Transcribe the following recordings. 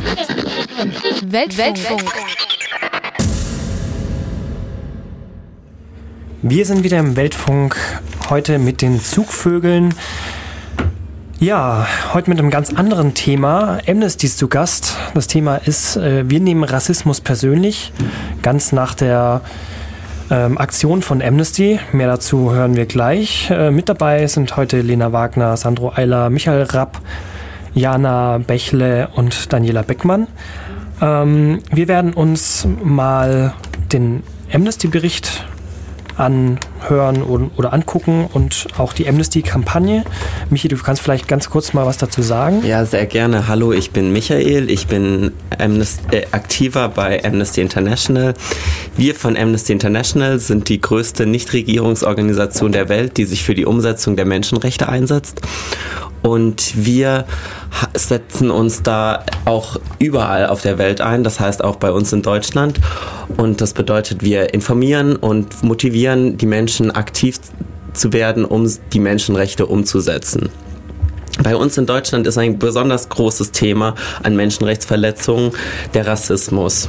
Weltfunk. Wir sind wieder im Weltfunk, heute mit den Zugvögeln. Ja, heute mit einem ganz anderen Thema. Amnesty ist zu Gast. Das Thema ist, wir nehmen Rassismus persönlich, ganz nach der Aktion von Amnesty. Mehr dazu hören wir gleich. Mit dabei sind heute Lena Wagner, Sandro Eiler, Michael Rapp, Jana Bächle und Daniela Beckmann. Wir werden uns mal den Amnesty-Bericht anhören oder angucken und auch die Amnesty-Kampagne. Michi, du kannst vielleicht ganz kurz mal was dazu sagen? Ja, sehr gerne. Hallo, ich bin Michael. Ich bin aktiver bei Amnesty International. Wir von Amnesty International sind die größte Nichtregierungsorganisation der Welt, die sich für die Umsetzung der Menschenrechte einsetzt. Und wir setzen uns da auch überall auf der Welt ein, das heißt auch bei uns in Deutschland. Und das bedeutet, wir informieren und motivieren die Menschen, aktiv zu werden, um die Menschenrechte umzusetzen. Bei uns in Deutschland ist ein besonders großes Thema an Menschenrechtsverletzungen der Rassismus.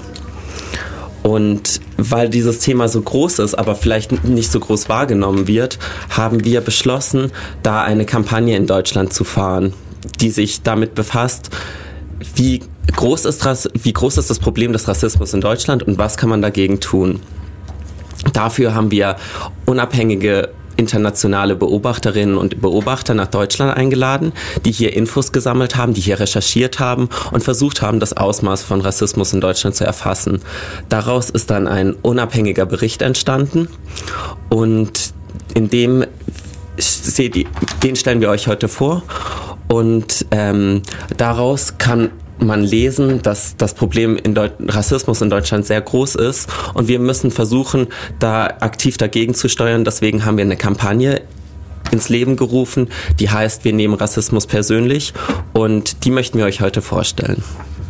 Und weil dieses Thema so groß ist, aber vielleicht nicht so groß wahrgenommen wird, haben wir beschlossen, da eine Kampagne in Deutschland zu fahren, die sich damit befasst, wie groß ist das Problem des Rassismus in Deutschland und was kann man dagegen tun. Dafür haben wir unabhängige internationale Beobachterinnen und Beobachter nach Deutschland eingeladen, die hier Infos gesammelt haben, die hier recherchiert haben und versucht haben, das Ausmaß von Rassismus in Deutschland zu erfassen. Daraus ist dann ein unabhängiger Bericht entstanden und in dem den stellen wir euch heute vor und daraus kann man lesen, dass das Problem Rassismus in Deutschland sehr groß ist und wir müssen versuchen, da aktiv dagegen zu steuern. Deswegen haben wir eine Kampagne ins Leben gerufen, die heißt, wir nehmen Rassismus persönlich und die möchten wir euch heute vorstellen.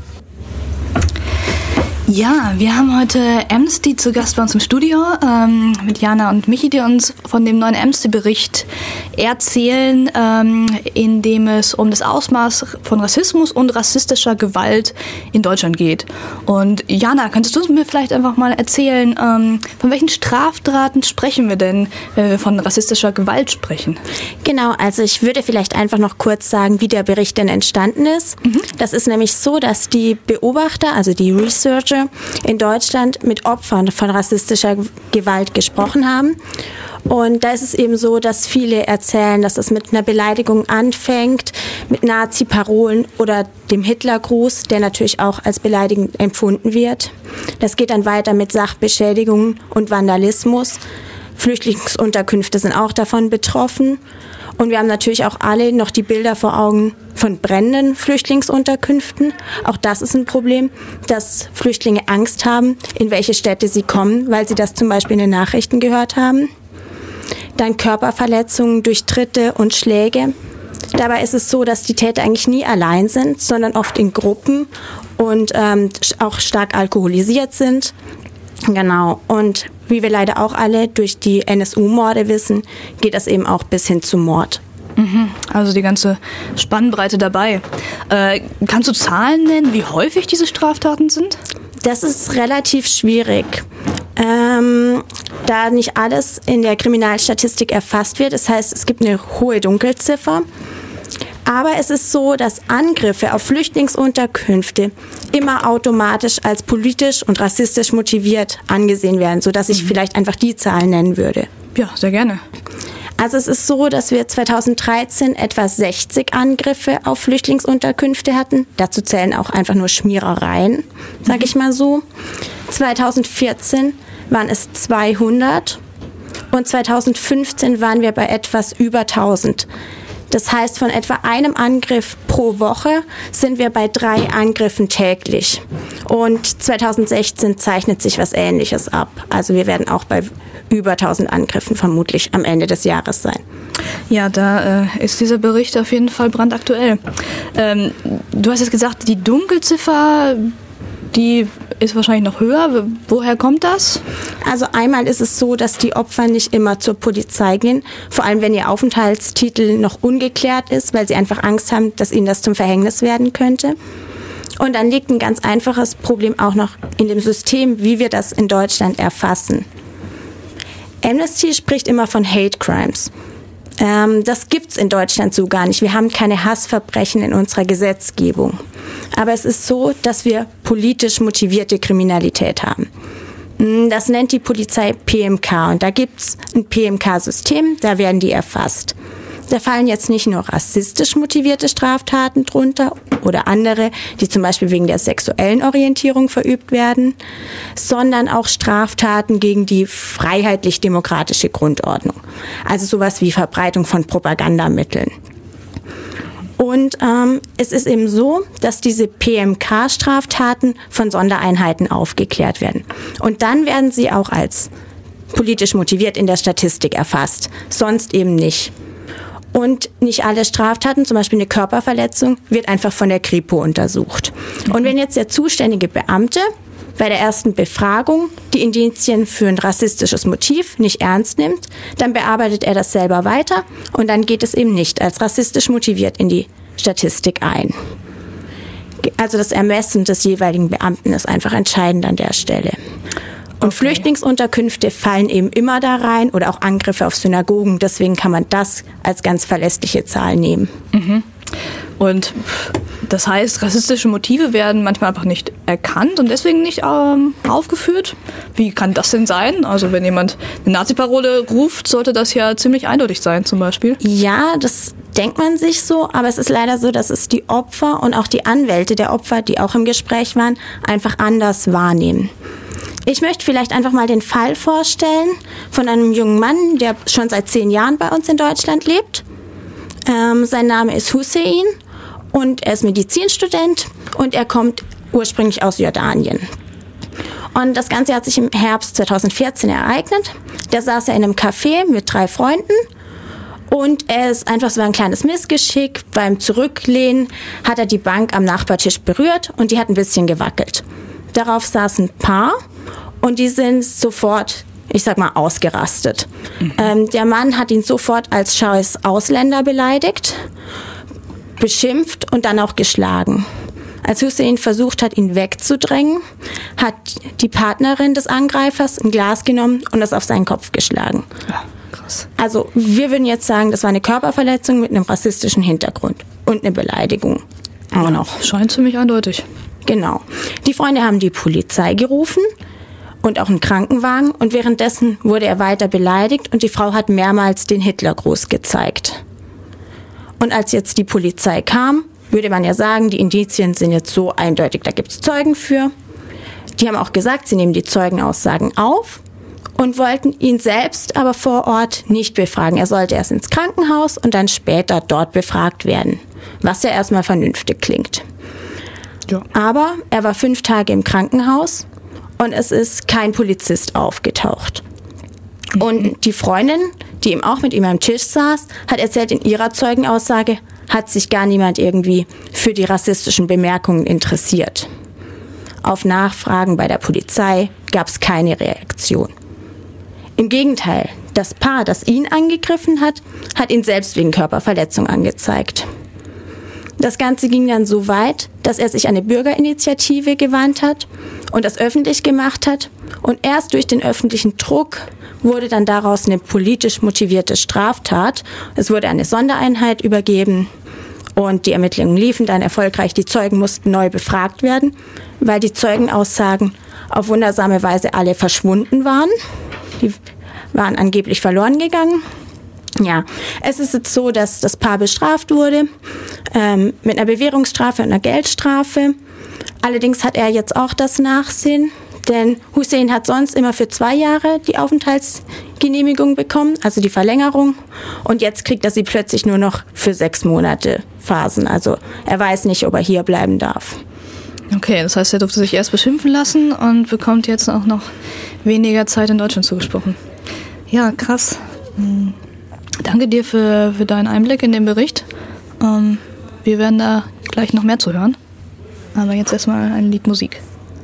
Ja, wir haben heute Amnesty zu Gast bei uns im Studio mit Jana und Michi, die uns von dem neuen Amnesty-Bericht erzählen, in dem es um das Ausmaß von Rassismus und rassistischer Gewalt in Deutschland geht. Und Jana, könntest du mir vielleicht einfach mal erzählen, von welchen Straftaten sprechen wir denn, wenn wir von rassistischer Gewalt sprechen? Genau, also ich würde vielleicht einfach noch kurz sagen, wie der Bericht denn entstanden ist. Das ist nämlich so, dass die Beobachter, also die Researcher, in Deutschland mit Opfern von rassistischer Gewalt gesprochen haben. Und da ist es eben so, dass viele erzählen, dass es mit einer Beleidigung anfängt, mit Nazi-Parolen oder dem Hitlergruß, der natürlich auch als beleidigend empfunden wird. Das geht dann weiter mit Sachbeschädigungen und Vandalismus. Flüchtlingsunterkünfte sind auch davon betroffen. Und wir haben natürlich auch alle noch die Bilder vor Augen von brennenden Flüchtlingsunterkünften. Auch das ist ein Problem, dass Flüchtlinge Angst haben, in welche Städte sie kommen, weil sie das zum Beispiel in den Nachrichten gehört haben. Dann Körperverletzungen durch Tritte und Schläge. Dabei ist es so, dass die Täter eigentlich nie allein sind, sondern oft in Gruppen und auch stark alkoholisiert sind. Genau. Und wie wir leider auch alle durch die NSU-Morde wissen, geht das eben auch bis hin zum Mord. Also die ganze Spannbreite dabei. Kannst du Zahlen nennen, wie häufig diese Straftaten sind? Das ist relativ schwierig, da nicht alles in der Kriminalstatistik erfasst wird. Das heißt, es gibt eine hohe Dunkelziffer. Aber es ist so, dass Angriffe auf Flüchtlingsunterkünfte immer automatisch als politisch und rassistisch motiviert angesehen werden, sodass ich vielleicht einfach die Zahlen nennen würde. Ja, sehr gerne. Also es ist so, dass wir 2013 etwa 60 Angriffe auf Flüchtlingsunterkünfte hatten. Dazu zählen auch einfach nur Schmierereien, sage ich mal so. 2014 waren es 200 und 2015 waren wir bei etwas über 1000. Das heißt, von etwa einem Angriff pro Woche sind wir bei 3 Angriffen täglich. Und 2016 zeichnet sich was Ähnliches ab. Also wir werden auch bei über 1000 Angriffen vermutlich am Ende des Jahres sein. Ja, da ist dieser Bericht auf jeden Fall brandaktuell. Du hast jetzt gesagt, die Dunkelziffer, die ist wahrscheinlich noch höher. Woher kommt das? Also einmal ist es so, dass die Opfer nicht immer zur Polizei gehen, vor allem wenn ihr Aufenthaltstitel noch ungeklärt ist, weil sie einfach Angst haben, dass ihnen das zum Verhängnis werden könnte. Und dann liegt ein ganz einfaches Problem auch noch in dem System, wie wir das in Deutschland erfassen. Amnesty spricht immer von Hate Crimes. Das gibt's in Deutschland so gar nicht. Wir haben keine Hassverbrechen in unserer Gesetzgebung. Aber es ist so, dass wir politisch motivierte Kriminalität haben. Das nennt die Polizei PMK und da gibt's ein PMK-System, da werden die erfasst. Da fallen jetzt nicht nur rassistisch motivierte Straftaten drunter oder andere, die zum Beispiel wegen der sexuellen Orientierung verübt werden, sondern auch Straftaten gegen die freiheitlich-demokratische Grundordnung. Also sowas wie Verbreitung von Propagandamitteln. Und es ist eben so, dass diese PMK-Straftaten von Sondereinheiten aufgeklärt werden. Und dann werden sie auch als politisch motiviert in der Statistik erfasst, sonst eben nicht. Und nicht alle Straftaten, zum Beispiel eine Körperverletzung, wird einfach von der Kripo untersucht. Und wenn jetzt der zuständige Beamte bei der ersten Befragung die Indizien für ein rassistisches Motiv nicht ernst nimmt, dann bearbeitet er das selber weiter und dann geht es eben nicht als rassistisch motiviert in die Statistik ein. Also das Ermessen des jeweiligen Beamten ist einfach entscheidend an der Stelle. Und Flüchtlingsunterkünfte fallen eben immer da rein oder auch Angriffe auf Synagogen. Deswegen kann man das als ganz verlässliche Zahl nehmen. Mhm. Und das heißt, rassistische Motive werden manchmal einfach nicht erkannt und deswegen nicht aufgeführt. Wie kann das denn sein? Also wenn jemand eine Nazi-Parole ruft, sollte das ja ziemlich eindeutig sein zum Beispiel. Ja, das denkt man sich so, aber es ist leider so, dass es die Opfer und auch die Anwälte der Opfer, die auch im Gespräch waren, einfach anders wahrnehmen. Ich möchte vielleicht einfach mal den Fall vorstellen von einem jungen Mann, der schon seit 10 Jahren bei uns in Deutschland lebt. Sein Name ist Hussein und er ist Medizinstudent und er kommt ursprünglich aus Jordanien. Und das Ganze hat sich im Herbst 2014 ereignet. Da saß er in einem Café mit 3 Freunden und er ist einfach so ein kleines Missgeschick. Beim Zurücklehnen hat er die Bank am Nachbartisch berührt und die hat ein bisschen gewackelt. Darauf saß ein Paar und die sind sofort, ich sag mal, ausgerastet. Der Mann hat ihn sofort als scheiß Ausländer beleidigt, beschimpft und dann auch geschlagen. Als Hussein versucht hat, ihn wegzudrängen, hat die Partnerin des Angreifers ein Glas genommen und das auf seinen Kopf geschlagen. Ja, krass. Also wir würden jetzt sagen, das war eine Körperverletzung mit einem rassistischen Hintergrund und eine Beleidigung. Aber noch. Scheint ziemlich eindeutig. Genau. Die Freunde haben die Polizei gerufen und auch einen Krankenwagen und währenddessen wurde er weiter beleidigt und die Frau hat mehrmals den Hitlergruß gezeigt. Und als jetzt die Polizei kam, würde man ja sagen, die Indizien sind jetzt so eindeutig, da gibt es Zeugen für. Die haben auch gesagt, sie nehmen die Zeugenaussagen auf und wollten ihn selbst aber vor Ort nicht befragen. Er sollte erst ins Krankenhaus und dann später dort befragt werden, was ja erstmal vernünftig klingt. Ja. Aber er war 5 Tage im Krankenhaus und es ist kein Polizist aufgetaucht. Und die Freundin, die eben auch mit ihm am Tisch saß, hat erzählt, in ihrer Zeugenaussage hat sich gar niemand irgendwie für die rassistischen Bemerkungen interessiert. Auf Nachfragen bei der Polizei gab es keine Reaktion. Im Gegenteil, das Paar, das ihn angegriffen hat, hat ihn selbst wegen Körperverletzung angezeigt. Das Ganze ging dann so weit, dass er sich an eine Bürgerinitiative gewandt hat und das öffentlich gemacht hat. Und erst durch den öffentlichen Druck wurde dann daraus eine politisch motivierte Straftat. Es wurde eine Sondereinheit übergeben und die Ermittlungen liefen dann erfolgreich. Die Zeugen mussten neu befragt werden, weil die Zeugenaussagen auf wundersame Weise alle verschwunden waren. Die waren angeblich verloren gegangen. Ja, es ist jetzt so, dass das Paar bestraft wurde mit einer Bewährungsstrafe und einer Geldstrafe. Allerdings hat er jetzt auch das Nachsehen, denn Hussein hat sonst immer für 2 Jahre die Aufenthaltsgenehmigung bekommen, also die Verlängerung. Und jetzt kriegt er sie plötzlich nur noch für 6 Monate Phasen. Also er weiß nicht, ob er hier bleiben darf. Okay, das heißt, er durfte sich erst beschimpfen lassen und bekommt jetzt auch noch weniger Zeit in Deutschland zugesprochen. Ja, krass. Danke dir für deinen Einblick in den Bericht. Wir werden da gleich noch mehr zu hören. Aber jetzt erstmal ein Lied Musik.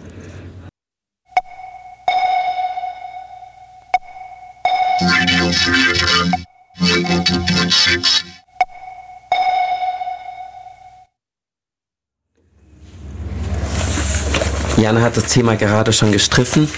Radio Free FM 100.6. Jana hat das Thema gerade schon gestriffen.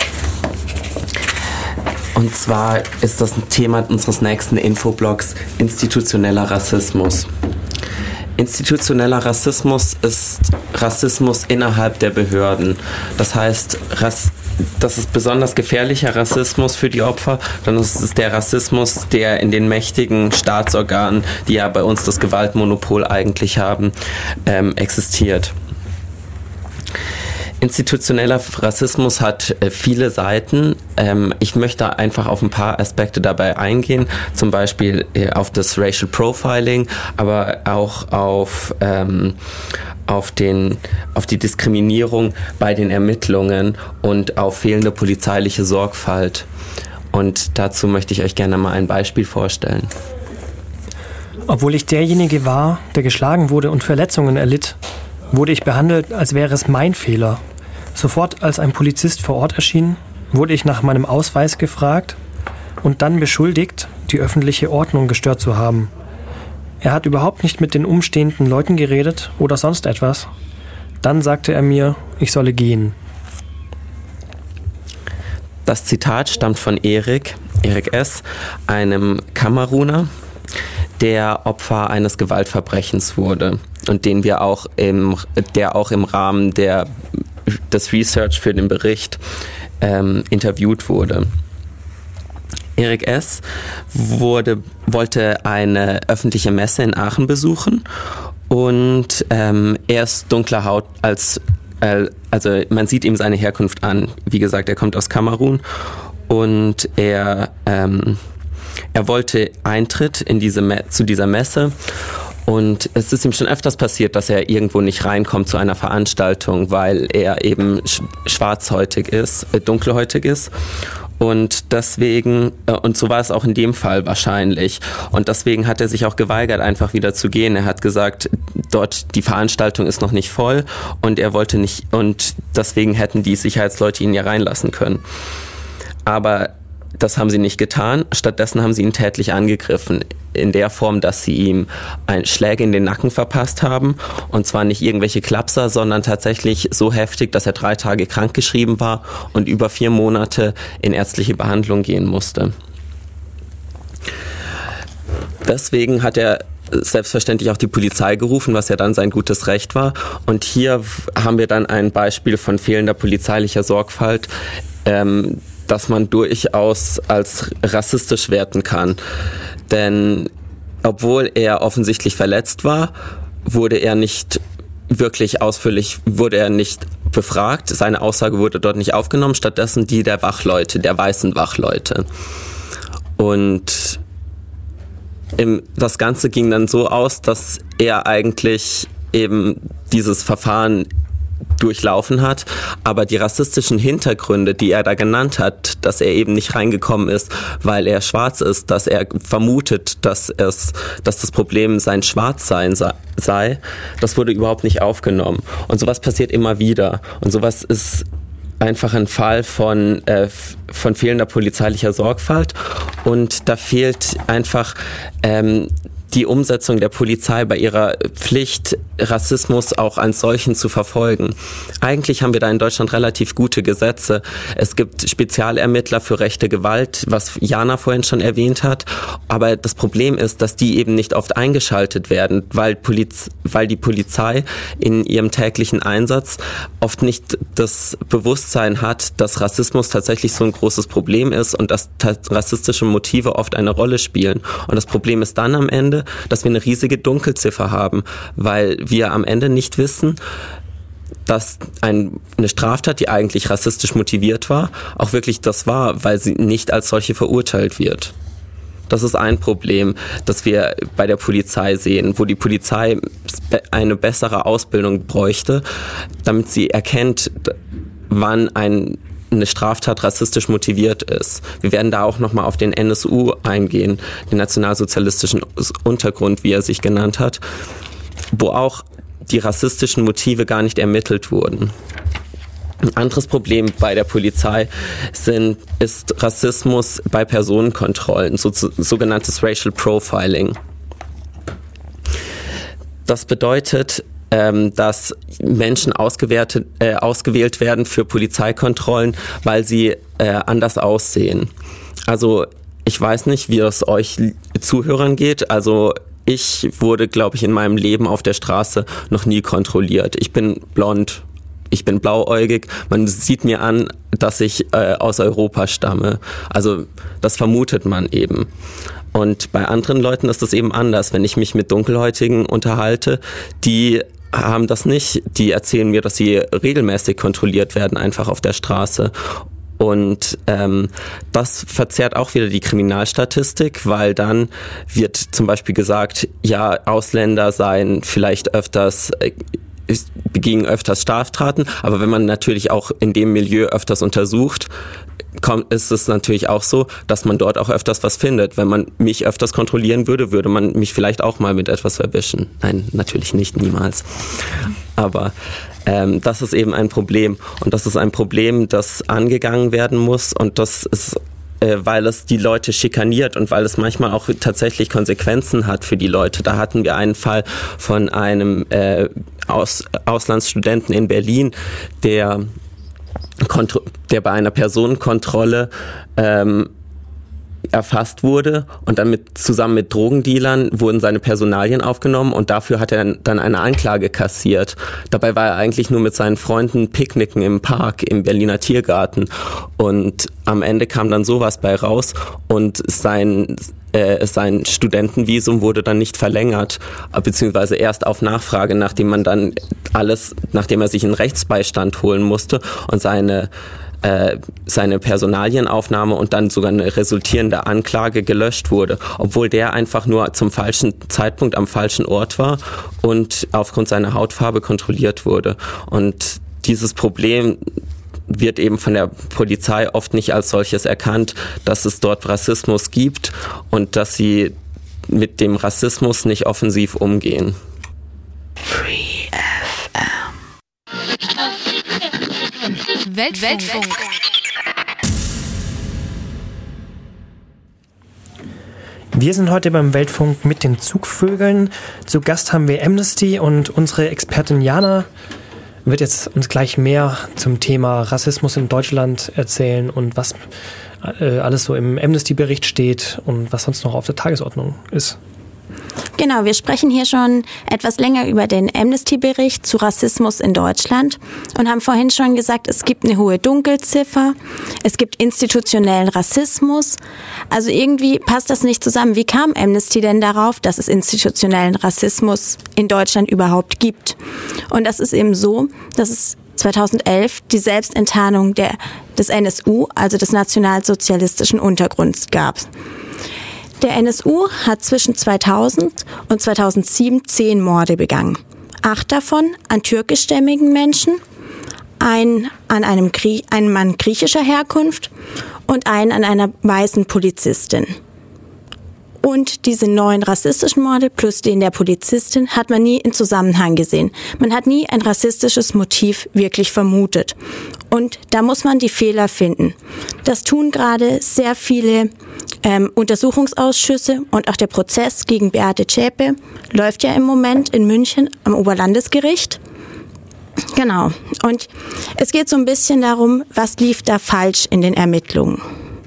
Und zwar ist das ein Thema unseres nächsten Infoblogs, institutioneller Rassismus. Institutioneller Rassismus ist Rassismus innerhalb der Behörden. Das heißt, das ist besonders gefährlicher Rassismus für die Opfer, dann ist es der Rassismus, der in den mächtigen Staatsorganen, die ja bei uns das Gewaltmonopol eigentlich haben, existiert. Institutioneller Rassismus hat viele Seiten. Ich möchte einfach auf ein paar Aspekte dabei eingehen, zum Beispiel auf das Racial Profiling, aber auch auf die Diskriminierung bei den Ermittlungen und auf fehlende polizeiliche Sorgfalt. Und dazu möchte ich euch gerne mal ein Beispiel vorstellen. Obwohl ich derjenige war, der geschlagen wurde und Verletzungen erlitt, wurde ich behandelt, als wäre es mein Fehler. Sofort, als ein Polizist vor Ort erschien, wurde ich nach meinem Ausweis gefragt und dann beschuldigt, die öffentliche Ordnung gestört zu haben. Er hat überhaupt nicht mit den umstehenden Leuten geredet oder sonst etwas. Dann sagte er mir, ich solle gehen. Das Zitat stammt von Erik S., einem Kameruner, der Opfer eines Gewaltverbrechens wurde und der auch im Rahmen des Research für den Bericht interviewt wurde. Erik S. wollte eine öffentliche Messe in Aachen besuchen und er ist dunkler Haut also man sieht ihm seine Herkunft an. Wie gesagt, er kommt aus Kamerun und er wollte Eintritt zu dieser Messe. Und es ist ihm schon öfters passiert, dass er irgendwo nicht reinkommt zu einer Veranstaltung, weil er eben dunkelhäutig ist. Und deswegen, und so war es auch in dem Fall wahrscheinlich. Und deswegen hat er sich auch geweigert, einfach wieder zu gehen. Er hat gesagt, die Veranstaltung ist noch nicht voll und er wollte nicht, und deswegen hätten die Sicherheitsleute ihn ja reinlassen können. Aber das haben sie nicht getan. Stattdessen haben sie ihn tätlich angegriffen. In der Form, dass sie ihm Schläge in den Nacken verpasst haben. Und zwar nicht irgendwelche Klapser, sondern tatsächlich so heftig, dass er 3 Tage krankgeschrieben war und über 4 Monate in ärztliche Behandlung gehen musste. Deswegen hat er selbstverständlich auch die Polizei gerufen, was ja dann sein gutes Recht war. Und hier haben wir dann ein Beispiel von fehlender polizeilicher Sorgfalt, dass man durchaus als rassistisch werten kann. Denn obwohl er offensichtlich verletzt war, wurde er nicht befragt. Seine Aussage wurde dort nicht aufgenommen, stattdessen die der Wachleute, der weißen Wachleute. Und das Ganze ging dann so aus, dass er eigentlich eben dieses Verfahren durchlaufen hat, aber die rassistischen Hintergründe, die er da genannt hat, dass er eben nicht reingekommen ist, weil er schwarz ist, dass er vermutet, dass das Problem sein Schwarzsein sei, das wurde überhaupt nicht aufgenommen. Und sowas passiert immer wieder. Und sowas ist einfach ein Fall von fehlender polizeilicher Sorgfalt. Und da fehlt einfach die Umsetzung der Polizei bei ihrer Pflicht, Rassismus auch als solchen zu verfolgen. Eigentlich haben wir da in Deutschland relativ gute Gesetze. Es gibt Spezialermittler für rechte Gewalt, was Jana vorhin schon erwähnt hat. Aber das Problem ist, dass die eben nicht oft eingeschaltet werden, weil die Polizei in ihrem täglichen Einsatz oft nicht das Bewusstsein hat, dass Rassismus tatsächlich so ein großes Problem ist und dass rassistische Motive oft eine Rolle spielen. Und das Problem ist dann am Ende, dass wir eine riesige Dunkelziffer haben, weil wir am Ende nicht wissen, dass eine Straftat, die eigentlich rassistisch motiviert war, auch wirklich das war, weil sie nicht als solche verurteilt wird. Das ist ein Problem, das wir bei der Polizei sehen, wo die Polizei eine bessere Ausbildung bräuchte, damit sie erkennt, wann eine Straftat rassistisch motiviert ist. Wir werden da auch nochmal auf den NSU eingehen, den nationalsozialistischen Untergrund, wie er sich genannt hat, wo auch die rassistischen Motive gar nicht ermittelt wurden. Ein anderes Problem bei der Polizei ist Rassismus bei Personenkontrollen, sogenanntes Racial Profiling. Das bedeutet, dass Menschen ausgewählt werden für Polizeikontrollen, weil sie anders aussehen. Also ich weiß nicht, wie es euch Zuhörern geht. Also ich wurde, glaube ich, in meinem Leben auf der Straße noch nie kontrolliert. Ich bin blond, ich bin blauäugig. Man sieht mir an, dass ich aus Europa stamme. Also das vermutet man eben. Und bei anderen Leuten ist das eben anders. Wenn ich mich mit Dunkelhäutigen unterhalte, die haben das nicht. Die erzählen mir, dass sie regelmäßig kontrolliert werden, einfach auf der Straße. Und das verzerrt auch wieder die Kriminalstatistik, weil dann wird zum Beispiel gesagt, ja, Ausländer seien vielleicht begingen öfters Straftaten, aber wenn man natürlich auch in dem Milieu öfters untersucht, ist es natürlich auch so, dass man dort auch öfters was findet. Wenn man mich öfters kontrollieren würde, würde man mich vielleicht auch mal mit etwas erwischen. Nein, natürlich nicht, niemals. Aber das ist eben ein Problem. Und das ist ein Problem, das angegangen werden muss. Und das ist, weil es die Leute schikaniert und weil es manchmal auch tatsächlich Konsequenzen hat für die Leute. Da hatten wir einen Fall von einem Auslandsstudenten in Berlin, der bei einer Personenkontrolle erfasst wurde und dann zusammen mit Drogendealern wurden seine Personalien aufgenommen und dafür hat er dann eine Anklage kassiert. Dabei war er eigentlich nur mit seinen Freunden picknicken im Park im Berliner Tiergarten und am Ende kam dann sowas bei raus und sein Studentenvisum wurde dann nicht verlängert, beziehungsweise erst auf Nachfrage, nachdem er sich einen Rechtsbeistand holen musste und seine Personalienaufnahme und dann sogar eine resultierende Anklage gelöscht wurde, obwohl der einfach nur zum falschen Zeitpunkt am falschen Ort war und aufgrund seiner Hautfarbe kontrolliert wurde. Und dieses Problem wird eben von der Polizei oft nicht als solches erkannt, dass es dort Rassismus gibt und dass sie mit dem Rassismus nicht offensiv umgehen. Free FM. Weltfunk. Wir sind heute beim Weltfunk mit den Zugvögeln. Zu Gast haben wir Amnesty und unsere Expertin Jana wird jetzt uns gleich mehr zum Thema Rassismus in Deutschland erzählen und was alles so im Amnesty-Bericht steht und was sonst noch auf der Tagesordnung ist. Genau, wir sprechen hier schon etwas länger über den Amnesty-Bericht zu Rassismus in Deutschland und haben vorhin schon gesagt, es gibt eine hohe Dunkelziffer, es gibt institutionellen Rassismus. Also irgendwie passt das nicht zusammen. Wie kam Amnesty denn darauf, dass es institutionellen Rassismus in Deutschland überhaupt gibt? Und das ist eben so, dass es 2011 die Selbstenttarnung des NSU, also des nationalsozialistischen Untergrunds, gab. Der NSU hat zwischen 2000 und 2007 10 Morde begangen. 8 davon an türkischstämmigen Menschen, einen an einem Mann griechischer Herkunft und einen an einer weißen Polizistin. Und diese 9 rassistischen Morde plus den der Polizistin hat man nie in Zusammenhang gesehen. Man hat nie ein rassistisches Motiv wirklich vermutet. Und da muss man die Fehler finden. Das tun gerade sehr viele Untersuchungsausschüsse und auch der Prozess gegen Beate Zschäpe läuft ja im Moment in München am Oberlandesgericht. Genau. Und es geht so ein bisschen darum, was lief da falsch in den Ermittlungen.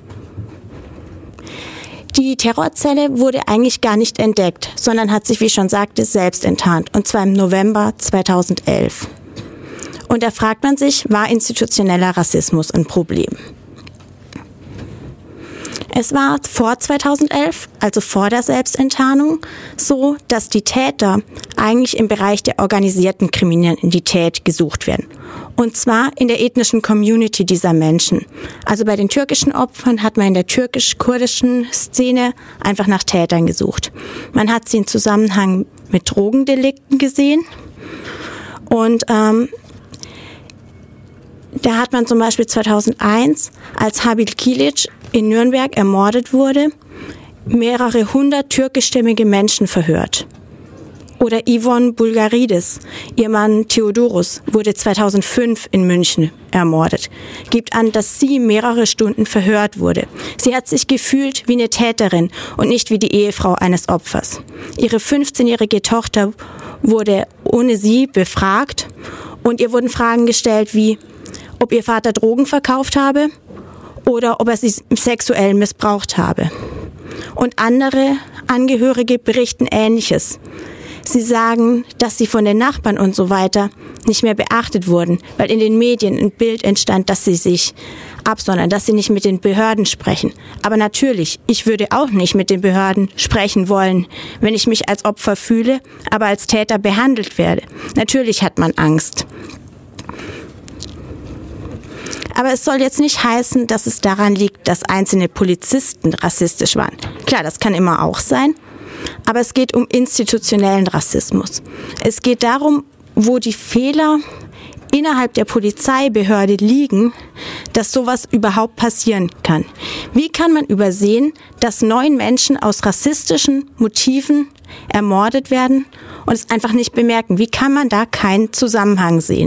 Die Terrorzelle wurde eigentlich gar nicht entdeckt, sondern hat sich, wie ich schon sagte, selbst enttarnt, und zwar im November 2011. Und da fragt man sich, war institutioneller Rassismus ein Problem? Es war vor 2011, also vor der Selbstenttarnung, so, dass die Täter eigentlich im Bereich der organisierten Kriminalität gesucht werden. Und zwar in der ethnischen Community dieser Menschen. Also bei den türkischen Opfern hat man in der türkisch-kurdischen Szene einfach nach Tätern gesucht. Man hat sie in Zusammenhang mit Drogendelikten gesehen. Und da hat man zum Beispiel 2001, als Habil Kilic in Nürnberg ermordet wurde, mehrere 100 türkischstämmige Menschen verhört. Oder Yvonne Bulgaridis, ihr Mann Theodorus, wurde 2005 in München ermordet. Gibt an, dass sie mehrere Stunden verhört wurde. Sie hat sich gefühlt wie eine Täterin und nicht wie die Ehefrau eines Opfers. Ihre 15-jährige Tochter wurde ohne sie befragt und ihr wurden Fragen gestellt wie, ob ihr Vater Drogen verkauft habe oder ob er sie sexuell missbraucht habe. Und andere Angehörige berichten Ähnliches. Sie sagen, dass sie von den Nachbarn und so weiter nicht mehr beachtet wurden, weil in den Medien ein Bild entstand, dass sie sich absondern, dass sie nicht mit den Behörden sprechen. Aber natürlich, ich würde auch nicht mit den Behörden sprechen wollen, wenn ich mich als Opfer fühle, aber als Täter behandelt werde. Natürlich hat man Angst. Aber es soll jetzt nicht heißen, dass es daran liegt, dass einzelne Polizisten rassistisch waren. Klar, das kann immer auch sein. Aber es geht um institutionellen Rassismus. Es geht darum, wo die Fehler innerhalb der Polizeibehörde liegen, dass sowas überhaupt passieren kann. Wie kann man übersehen, dass 9 Menschen aus rassistischen Motiven ermordet werden und es einfach nicht bemerken? Wie kann man da keinen Zusammenhang sehen?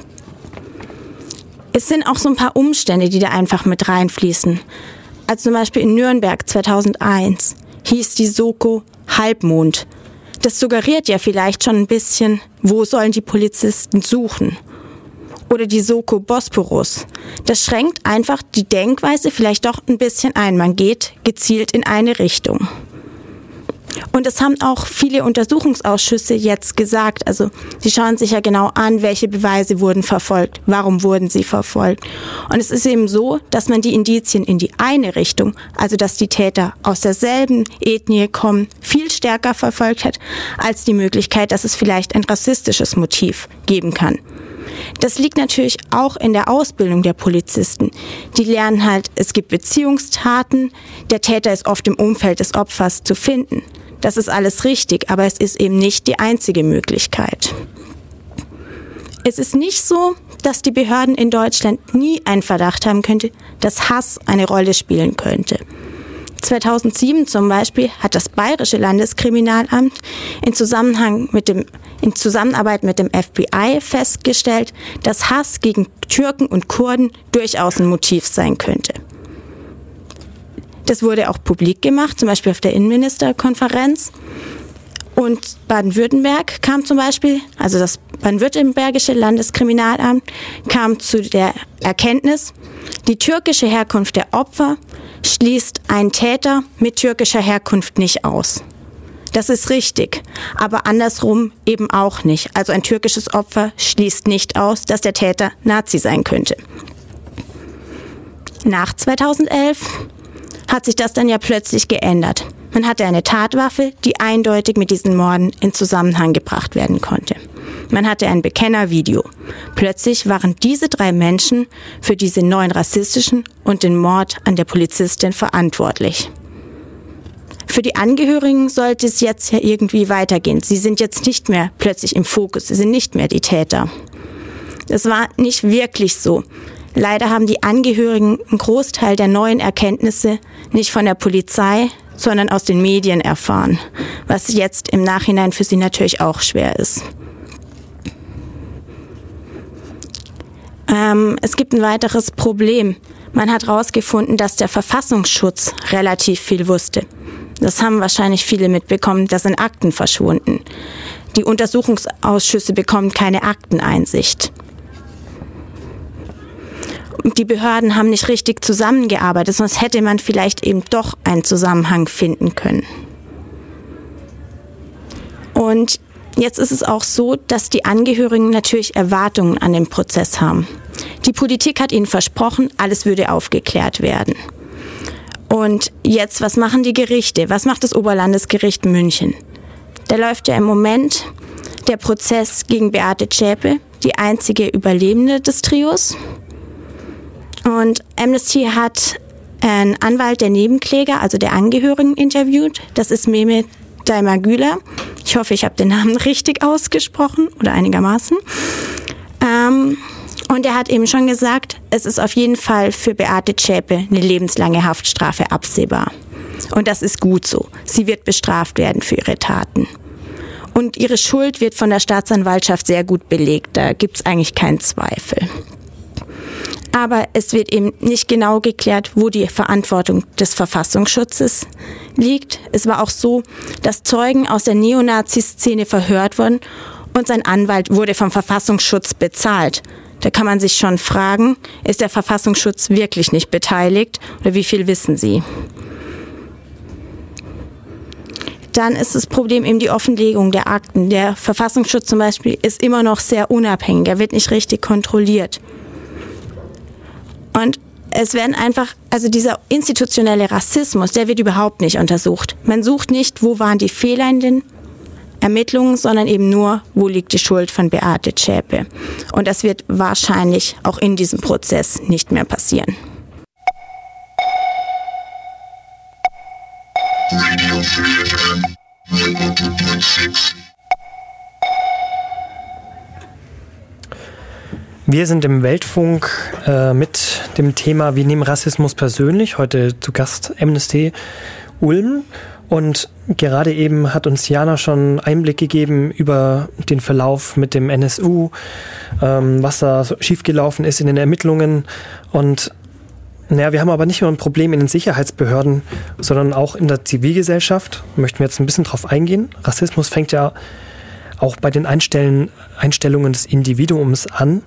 Es sind auch so ein paar Umstände, die da einfach mit reinfließen. Also zum Beispiel in Nürnberg 2001 hieß die Soko Halbmond. Das suggeriert ja vielleicht schon ein bisschen, wo sollen die Polizisten suchen? Oder die Soko Bosporus. Das schränkt einfach die Denkweise vielleicht doch ein bisschen ein. Man geht gezielt in eine Richtung. Und das haben auch viele Untersuchungsausschüsse jetzt gesagt. Also sie schauen sich ja genau an, welche Beweise wurden verfolgt, warum wurden sie verfolgt. Und es ist eben so, dass man die Indizien in die eine Richtung, also dass die Täter aus derselben Ethnie kommen, viel stärker verfolgt hat, als die Möglichkeit, dass es vielleicht ein rassistisches Motiv geben kann. Das liegt natürlich auch in der Ausbildung der Polizisten. Die lernen halt, es gibt Beziehungstaten, der Täter ist oft im Umfeld des Opfers zu finden. Das ist alles richtig, aber es ist eben nicht die einzige Möglichkeit. Es ist nicht so, dass die Behörden in Deutschland nie einen Verdacht haben könnte, dass Hass eine Rolle spielen könnte. 2007 zum Beispiel hat das Bayerische Landeskriminalamt in Zusammenarbeit mit dem FBI festgestellt, dass Hass gegen Türken und Kurden durchaus ein Motiv sein könnte. Das wurde auch publik gemacht, zum Beispiel auf der Innenministerkonferenz. Und Baden-Württemberg kam zum Beispiel, also das baden-württembergische Landeskriminalamt, kam zu der Erkenntnis, die türkische Herkunft der Opfer schließt einen Täter mit türkischer Herkunft nicht aus. Das ist richtig, aber andersrum eben auch nicht. Also ein türkisches Opfer schließt nicht aus, dass der Täter Nazi sein könnte. Nach 2011 hat sich das dann ja plötzlich geändert. Man hatte eine Tatwaffe, die eindeutig mit diesen Morden in Zusammenhang gebracht werden konnte. Man hatte ein Bekennervideo. Plötzlich waren diese 3 Menschen für diese 9 rassistischen und den Mord an der Polizistin verantwortlich. Für die Angehörigen sollte es jetzt ja irgendwie weitergehen. Sie sind jetzt nicht mehr plötzlich im Fokus, sie sind nicht mehr die Täter. Das war nicht wirklich so. Leider haben die Angehörigen einen Großteil der neuen Erkenntnisse nicht von der Polizei, sondern aus den Medien erfahren, was jetzt im Nachhinein für sie natürlich auch schwer ist. Es gibt ein weiteres Problem. Man hat herausgefunden, dass der Verfassungsschutz relativ viel wusste. Das haben wahrscheinlich viele mitbekommen, da sind Akten verschwunden. Die Untersuchungsausschüsse bekommen keine Akteneinsicht. Die Behörden haben nicht richtig zusammengearbeitet, sonst hätte man vielleicht eben doch einen Zusammenhang finden können. Und jetzt ist es auch so, dass die Angehörigen natürlich Erwartungen an den Prozess haben. Die Politik hat ihnen versprochen, alles würde aufgeklärt werden. Und jetzt, was machen die Gerichte? Was macht das Oberlandesgericht München? Da läuft ja im Moment der Prozess gegen Beate Zschäpe, die einzige Überlebende des Trios. Und Amnesty hat einen Anwalt der Nebenkläger, also der Angehörigen, interviewt. Das ist Mehmet Daimagüler. Ich hoffe, ich habe den Namen richtig ausgesprochen oder einigermaßen. Und er hat eben schon gesagt, es ist auf jeden Fall für Beate Zschäpe eine lebenslange Haftstrafe absehbar. Und das ist gut so. Sie wird bestraft werden für ihre Taten. Und ihre Schuld wird von der Staatsanwaltschaft sehr gut belegt. Da gibt es eigentlich keinen Zweifel. Aber es wird eben nicht genau geklärt, wo die Verantwortung des Verfassungsschutzes liegt. Es war auch so, dass Zeugen aus der Neonazi-Szene verhört wurden und sein Anwalt wurde vom Verfassungsschutz bezahlt. Da kann man sich schon fragen, ist der Verfassungsschutz wirklich nicht beteiligt oder wie viel wissen sie? Dann ist das Problem eben die Offenlegung der Akten. Der Verfassungsschutz zum Beispiel ist immer noch sehr unabhängig, er wird nicht richtig kontrolliert. Und es werden einfach, also dieser institutionelle Rassismus, der wird überhaupt nicht untersucht. Man sucht nicht, wo waren die Fehler in den Ermittlungen, sondern eben nur, wo liegt die Schuld von Beate Zschäpe. Und das wird wahrscheinlich auch in diesem Prozess nicht mehr passieren. Radio Free FM 100.6. Wir sind im Weltfunk mit dem Thema Wir nehmen Rassismus persönlich. Heute zu Gast Amnesty Ulm. Und gerade eben hat uns Jana schon Einblick gegeben über den Verlauf mit dem NSU, was da schiefgelaufen ist in den Ermittlungen. Und naja, wir haben aber nicht nur ein Problem in den Sicherheitsbehörden, sondern auch in der Zivilgesellschaft. Möchten wir jetzt ein bisschen drauf eingehen. Rassismus fängt ja auch bei den Einstellungen des Individuums an.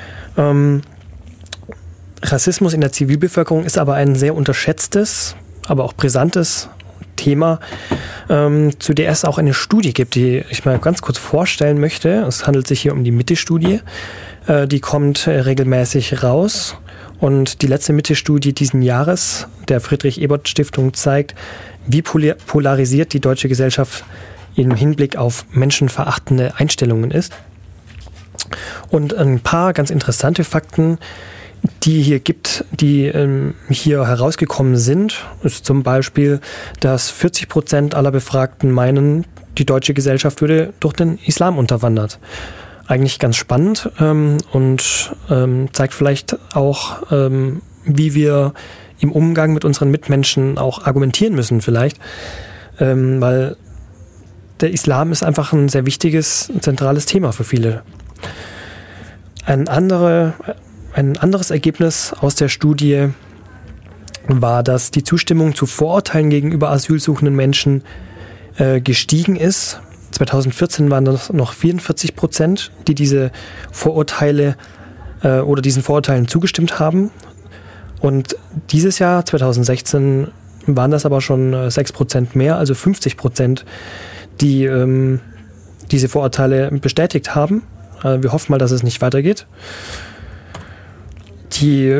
Rassismus in der Zivilbevölkerung ist aber ein sehr unterschätztes, aber auch brisantes Thema, zu der es auch eine Studie gibt, die ich mal ganz kurz vorstellen möchte. Es handelt sich hier um die Mitte-Studie. Die kommt regelmäßig raus. Und die letzte Mitte-Studie diesen Jahres der Friedrich-Ebert-Stiftung zeigt, wie polarisiert die deutsche Gesellschaft im Hinblick auf menschenverachtende Einstellungen ist. Und ein paar ganz interessante Fakten, die hier gibt, die hier herausgekommen sind, ist zum Beispiel, dass 40% aller Befragten meinen, die deutsche Gesellschaft würde durch den Islam unterwandert. Eigentlich ganz spannend und zeigt vielleicht auch, wie wir im Umgang mit unseren Mitmenschen auch argumentieren müssen vielleicht, weil der Islam ist einfach ein sehr wichtiges, zentrales Thema für viele. Ein anderes Ergebnis aus der Studie war, dass die Zustimmung zu Vorurteilen gegenüber asylsuchenden Menschen gestiegen ist. 2014 waren das noch 44%, die diese Vorurteile oder diesen Vorurteilen zugestimmt haben. Und dieses Jahr, 2016, waren das aber schon 6% mehr, also 50%, die diese Vorurteile bestätigt haben. Wir hoffen mal, dass es nicht weitergeht. Die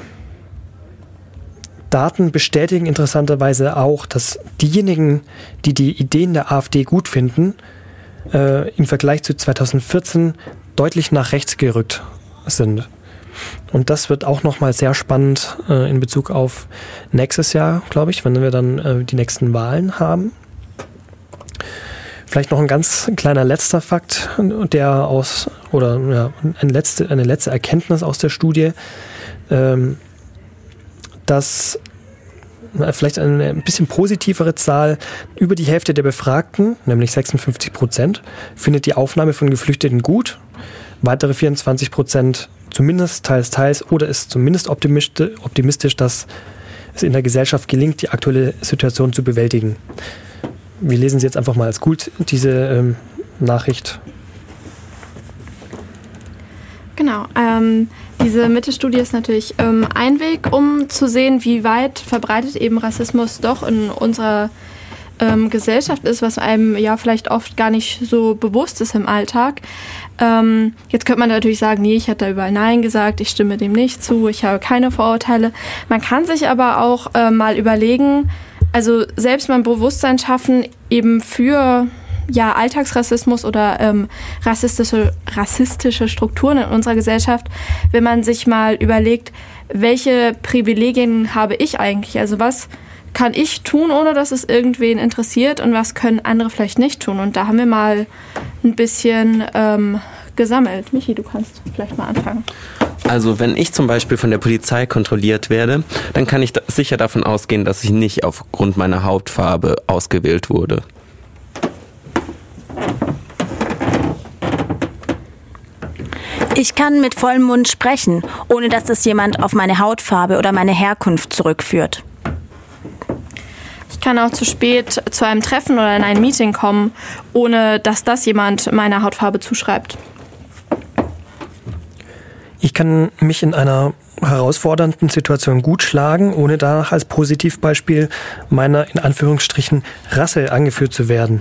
Daten bestätigen interessanterweise auch, dass diejenigen, die die Ideen der AfD gut finden, im Vergleich zu 2014 deutlich nach rechts gerückt sind. Und das wird auch nochmal sehr spannend in Bezug auf nächstes Jahr, glaube ich, wenn wir dann die nächsten Wahlen haben. Vielleicht noch ein ganz kleiner letzter Fakt, eine letzte Erkenntnis aus der Studie, dass vielleicht eine ein bisschen positivere Zahl, über die Hälfte der Befragten, nämlich 56%, findet die Aufnahme von Geflüchteten gut, weitere 24% zumindest teils oder ist zumindest optimistisch, dass es in der Gesellschaft gelingt, die aktuelle Situation zu bewältigen. Wir lesen sie jetzt einfach mal als gut, diese Nachricht. Genau, diese Mitte-Studie ist natürlich ein Weg, um zu sehen, wie weit verbreitet eben Rassismus doch in unserer Gesellschaft ist, was einem ja vielleicht oft gar nicht so bewusst ist im Alltag. Jetzt könnte man natürlich sagen, nee, ich hätte da überall Nein gesagt, ich stimme dem nicht zu, ich habe keine Vorurteile. Man kann sich aber auch mal überlegen, also selbst mal ein Bewusstsein schaffen eben für Alltagsrassismus oder rassistische Strukturen in unserer Gesellschaft, wenn man sich mal überlegt, welche Privilegien habe ich eigentlich? Also was kann ich tun, ohne dass es irgendwen interessiert und was können andere vielleicht nicht tun? Und da haben wir mal ein bisschen gesammelt. Michi, du kannst vielleicht mal anfangen. Also wenn ich zum Beispiel von der Polizei kontrolliert werde, dann kann ich sicher davon ausgehen, dass ich nicht aufgrund meiner Hautfarbe ausgewählt wurde. Ich kann mit vollem Mund sprechen, ohne dass das jemand auf meine Hautfarbe oder meine Herkunft zurückführt. Ich kann auch zu spät zu einem Treffen oder in ein Meeting kommen, ohne dass das jemand meiner Hautfarbe zuschreibt. Ich kann mich in einer herausfordernden Situation gut schlagen, ohne danach als Positivbeispiel meiner, in Anführungsstrichen, Rasse angeführt zu werden.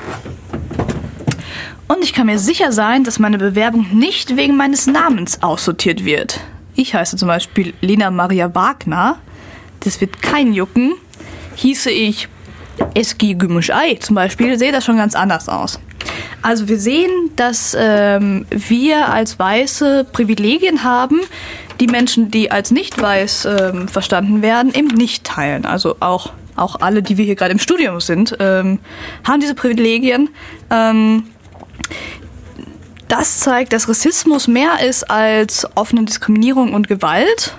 Und ich kann mir sicher sein, dass meine Bewerbung nicht wegen meines Namens aussortiert wird. Ich heiße zum Beispiel Lena Maria Wagner. Das wird keinen jucken. Hieße ich Eski Gümüşay zum Beispiel, sähe das schon ganz anders aus. Also wir sehen, dass wir als Weiße Privilegien haben, die Menschen, die als nicht weiß verstanden werden, eben nicht teilen. Also auch alle, die wir hier gerade im Studium sind, haben diese Privilegien. Das zeigt, dass Rassismus mehr ist als offene Diskriminierung und Gewalt.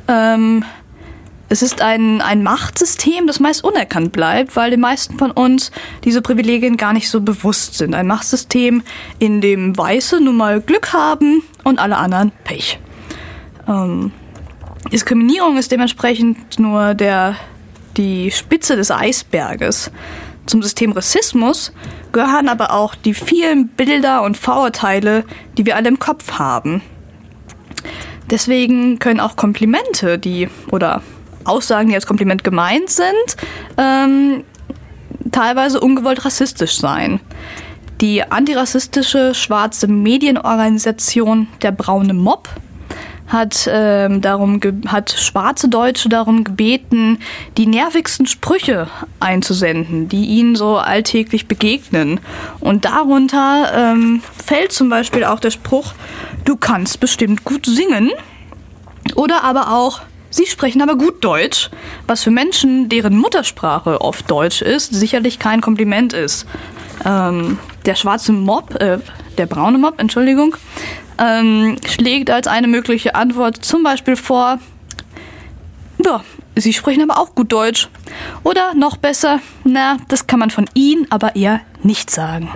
Es ist ein Machtsystem, das meist unerkannt bleibt, weil den meisten von uns diese Privilegien gar nicht so bewusst sind. Ein Machtsystem, in dem Weiße nun mal Glück haben und alle anderen Pech. Diskriminierung ist dementsprechend nur die Spitze des Eisberges. Zum System Rassismus gehören aber auch die vielen Bilder und Vorurteile, die wir alle im Kopf haben. Deswegen können auch Komplimente, oder Aussagen, die als Kompliment gemeint sind, teilweise ungewollt rassistisch sein. Die antirassistische schwarze Medienorganisation Der Braune Mob hat schwarze Deutsche darum gebeten, die nervigsten Sprüche einzusenden, die ihnen so alltäglich begegnen. Und darunter fällt zum Beispiel auch der Spruch, du kannst bestimmt gut singen. Oder aber auch, sie sprechen aber gut Deutsch, was für Menschen, deren Muttersprache oft Deutsch ist, sicherlich kein Kompliment ist. Der schwarze Mob, der braune Mob, Entschuldigung, schlägt als eine mögliche Antwort zum Beispiel vor, ja, sie sprechen aber auch gut Deutsch. Oder noch besser, das kann man von ihnen aber eher nicht sagen.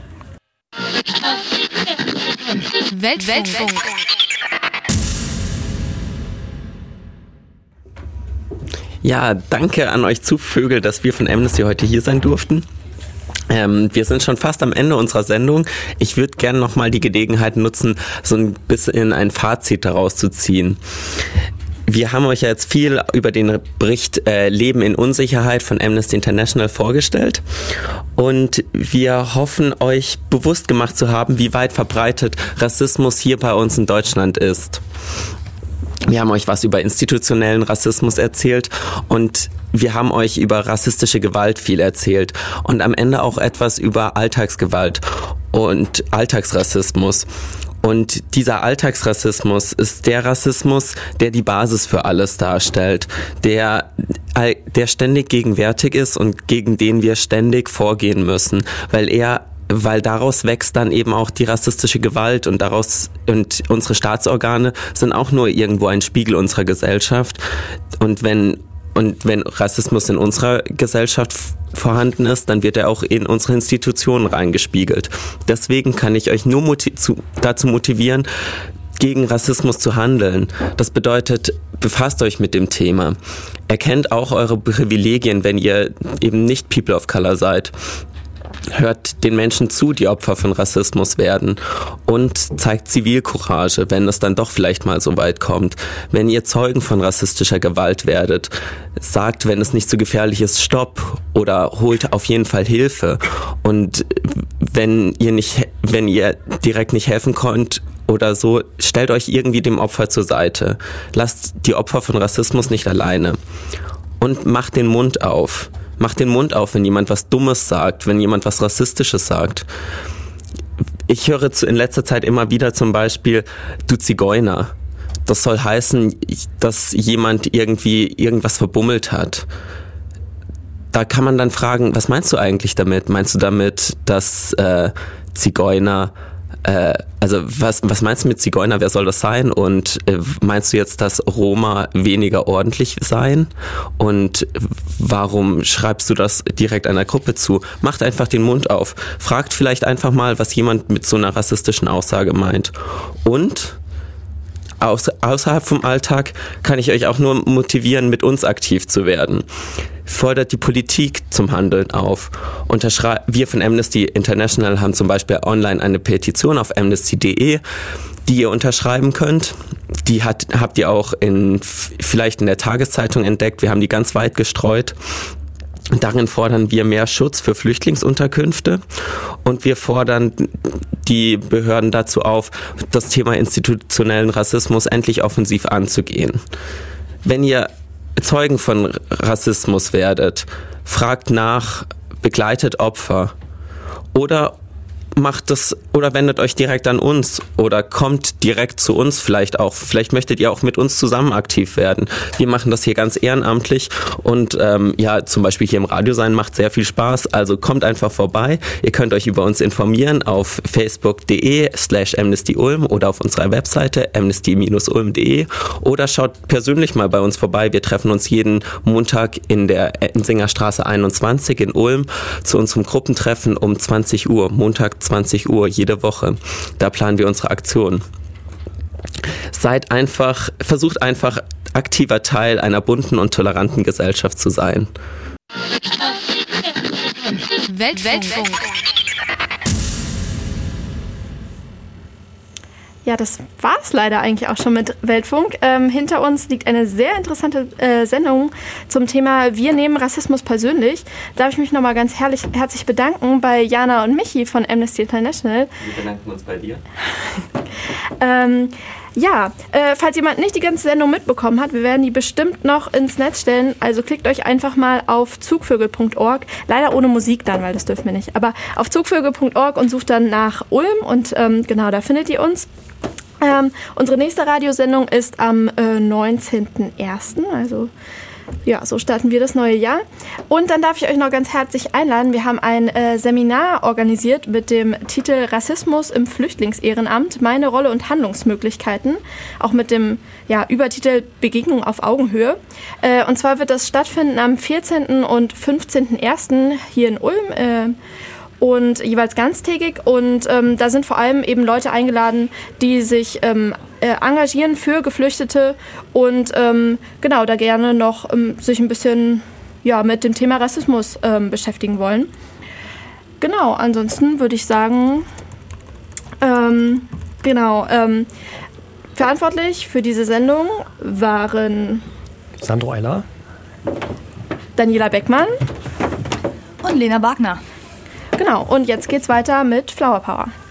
Weltfunk. Ja, danke an euch Zugvögel, dass wir von Amnesty heute hier sein durften. Wir sind schon fast am Ende unserer Sendung. Ich würde gerne nochmal die Gelegenheit nutzen, so ein bisschen ein Fazit daraus zu ziehen. Wir haben euch ja jetzt viel über den Bericht Leben in Unsicherheit von Amnesty International vorgestellt und wir hoffen, euch bewusst gemacht zu haben, wie weit verbreitet Rassismus hier bei uns in Deutschland ist. Wir haben euch was über institutionellen Rassismus erzählt und wir haben euch über rassistische Gewalt viel erzählt und am Ende auch etwas über Alltagsgewalt und Alltagsrassismus. Und dieser Alltagsrassismus ist der Rassismus, der die Basis für alles darstellt, der ständig gegenwärtig ist und gegen den wir ständig vorgehen müssen, weil daraus wächst dann eben auch die rassistische Gewalt und unsere Staatsorgane sind auch nur irgendwo ein Spiegel unserer Gesellschaft. Und wenn Rassismus in unserer Gesellschaft vorhanden ist, dann wird er auch in unsere Institutionen reingespiegelt. Deswegen kann ich euch nur dazu motivieren, gegen Rassismus zu handeln. Das bedeutet, befasst euch mit dem Thema. Erkennt auch eure Privilegien, wenn ihr eben nicht People of Color seid. Hört den Menschen zu, die Opfer von Rassismus werden und zeigt Zivilcourage, wenn es dann doch vielleicht mal so weit kommt. Wenn ihr Zeugen von rassistischer Gewalt werdet, sagt, wenn es nicht so gefährlich ist, Stopp oder holt auf jeden Fall Hilfe. Und wenn ihr direkt nicht helfen könnt oder so, stellt euch irgendwie dem Opfer zur Seite. Lasst die Opfer von Rassismus nicht alleine. Und macht den Mund auf. Macht den Mund auf, wenn jemand was Dummes sagt, wenn jemand was Rassistisches sagt. Ich höre in letzter Zeit immer wieder zum Beispiel, du Zigeuner. Das soll heißen, dass jemand irgendwie irgendwas verbummelt hat. Da kann man dann fragen, was meinst du eigentlich damit? Meinst du damit, dass Zigeuner also was meinst du mit Zigeuner, wer soll das sein? Und meinst du jetzt, dass Roma weniger ordentlich seien? Und warum schreibst du das direkt einer Gruppe zu? Macht einfach den Mund auf. Fragt vielleicht einfach mal, was jemand mit so einer rassistischen Aussage meint. Und außerhalb vom Alltag kann ich euch auch nur motivieren, mit uns aktiv zu werden. Fordert die Politik zum Handeln auf. Wir von Amnesty International haben zum Beispiel online eine Petition auf amnesty.de, die ihr unterschreiben könnt. Die habt ihr auch vielleicht in der Tageszeitung entdeckt. Wir haben die ganz weit gestreut. Darin fordern wir mehr Schutz für Flüchtlingsunterkünfte und wir fordern die Behörden dazu auf, das Thema institutionellen Rassismus endlich offensiv anzugehen. Wenn ihr Zeugen von Rassismus werdet, fragt nach, begleitet Opfer oder wendet euch direkt an uns oder kommt direkt zu uns vielleicht auch. Vielleicht möchtet ihr auch mit uns zusammen aktiv werden. Wir machen das hier ganz ehrenamtlich und zum Beispiel hier im Radio sein macht sehr viel Spaß. Also kommt einfach vorbei. Ihr könnt euch über uns informieren auf facebook.de/amnestyulm oder auf unserer Webseite amnesty-ulm.de oder schaut persönlich mal bei uns vorbei. Wir treffen uns jeden Montag in der Ensingerstraße 21 in Ulm zu unserem Gruppentreffen um 20 Uhr. Montag 20 Uhr jede Woche. Da planen wir unsere Aktion. Versucht einfach aktiver Teil einer bunten und toleranten Gesellschaft zu sein. Weltfunk. Ja, das war's leider eigentlich auch schon mit Weltfunk. Hinter uns liegt eine sehr interessante Sendung zum Thema Wir nehmen Rassismus persönlich. Darf ich mich nochmal ganz herzlich bedanken bei Jana und Michi von Amnesty International. Wir bedanken uns bei dir. Falls jemand nicht die ganze Sendung mitbekommen hat, wir werden die bestimmt noch ins Netz stellen. Also klickt euch einfach mal auf zugvögel.org. Leider ohne Musik dann, weil das dürfen wir nicht. Aber auf zugvögel.org und sucht dann nach Ulm und da findet ihr uns. Unsere nächste Radiosendung ist am 19.01. Also ja, so starten wir das neue Jahr. Und dann darf ich euch noch ganz herzlich einladen. Wir haben ein Seminar organisiert mit dem Titel Rassismus im Flüchtlingsehrenamt, meine Rolle und Handlungsmöglichkeiten. Auch mit dem Übertitel Begegnung auf Augenhöhe. Und zwar wird das stattfinden am 14. und 15.01. hier in Ulm. Und jeweils ganztägig und da sind vor allem eben Leute eingeladen, die sich engagieren für Geflüchtete und da gerne noch sich ein bisschen mit dem Thema Rassismus beschäftigen wollen. Ansonsten würde ich sagen, verantwortlich für diese Sendung waren Sandro Eiler, Daniela Beckmann und Lena Wagner. Genau, und jetzt geht's weiter mit Flower Power.